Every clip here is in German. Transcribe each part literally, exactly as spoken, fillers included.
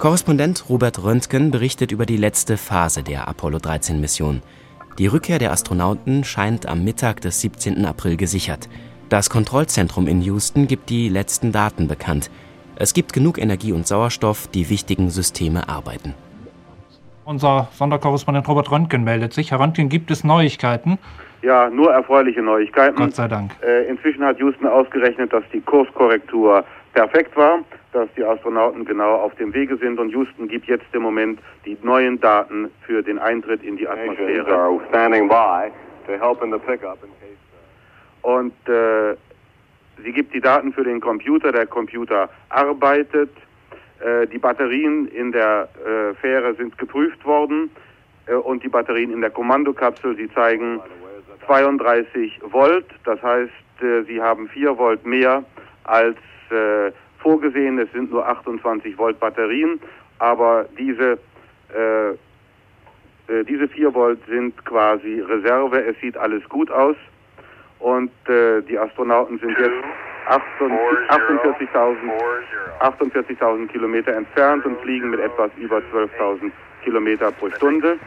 Korrespondent Robert Röntgen berichtet über die letzte Phase der Apollo dreizehn Mission. Die Rückkehr der Astronauten scheint am Mittag des siebzehnten April gesichert. Das Kontrollzentrum in Houston gibt die letzten Daten bekannt. Es gibt genug Energie und Sauerstoff, die wichtigen Systeme arbeiten. Unser Sonderkorrespondent Robert Röntgen meldet sich. Herr Röntgen, gibt es Neuigkeiten? Ja, nur erfreuliche Neuigkeiten. Gott sei Dank. Äh, inzwischen hat Houston ausgerechnet, dass die Kurskorrektur perfekt war, dass die Astronauten genau auf dem Wege sind, und Houston gibt jetzt im Moment die neuen Daten für den Eintritt in die Atmosphäre. Und äh, sie gibt die Daten für den Computer, der Computer arbeitet. Äh, die Batterien in der äh, Fähre sind geprüft worden äh, und die Batterien in der Kommandokapsel, sie zeigen zweiunddreißig Volt, das heißt, äh, sie haben vier Volt mehr als äh, vorgesehen. Es sind nur achtundzwanzig Volt Batterien, aber diese, äh, äh, diese vier Volt sind quasi Reserve. Es sieht alles gut aus, und äh, die Astronauten sind jetzt achtundvierzigtausend Kilometer entfernt und fliegen mit etwas über zwölftausend Kilometer pro Stunde.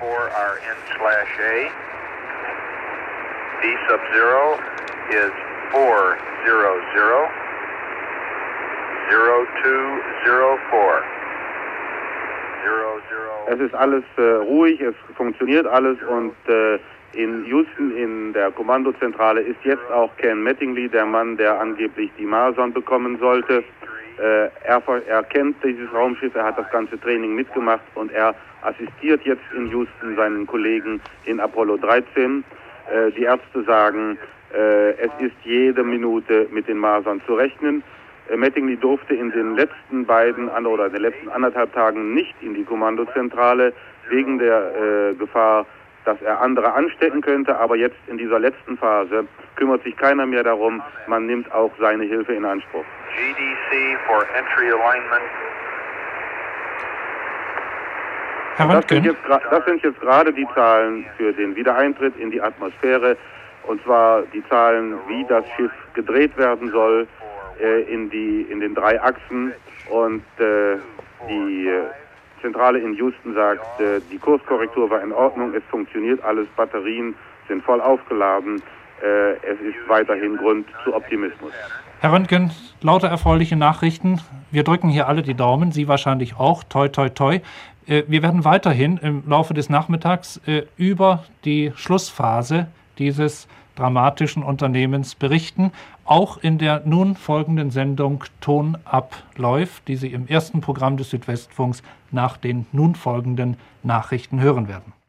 D sub-zero is four zero zero zero two zero four. Es ist alles äh, ruhig, es funktioniert alles, und äh, in Houston, in der Kommandozentrale, ist jetzt auch Ken Mattingly, der Mann, der angeblich die Marson bekommen sollte. Äh, er, er kennt dieses Raumschiff, er hat das ganze Training mitgemacht, und er assistiert jetzt in Houston seinen Kollegen in Apollo dreizehn. Äh, die Ärzte sagen, äh, es ist jede Minute mit den Marsern zu rechnen. Äh, Mattingly durfte in den letzten beiden oder in den letzten anderthalb Tagen nicht in die Kommandozentrale wegen der äh, Gefahr, dass er andere anstecken könnte, aber jetzt in dieser letzten Phase kümmert sich keiner mehr darum. Man nimmt auch seine Hilfe in Anspruch. G D C for entry alignment. Herr Das sind, Röntgen, jetzt, das sind jetzt gerade die Zahlen für den Wiedereintritt in die Atmosphäre, und zwar die Zahlen, wie das Schiff gedreht werden soll äh, in, die, in den drei Achsen, und äh, die äh, Zentrale in Houston sagt, äh, die Kurskorrektur war in Ordnung, es funktioniert alles, Batterien sind voll aufgeladen, äh, es ist weiterhin Grund zu Optimismus. Herr Röntgen, lauter erfreuliche Nachrichten. Wir drücken hier alle die Daumen, Sie wahrscheinlich auch. Toi, toi, toi. Äh, wir werden weiterhin im Laufe des Nachmittags äh, über die Schlussphase dieses dramatischen Unternehmens berichten, auch in der nun folgenden Sendung Ton ab läuft, die Sie im ersten Programm des Südwestfunks nach den nun folgenden Nachrichten hören werden.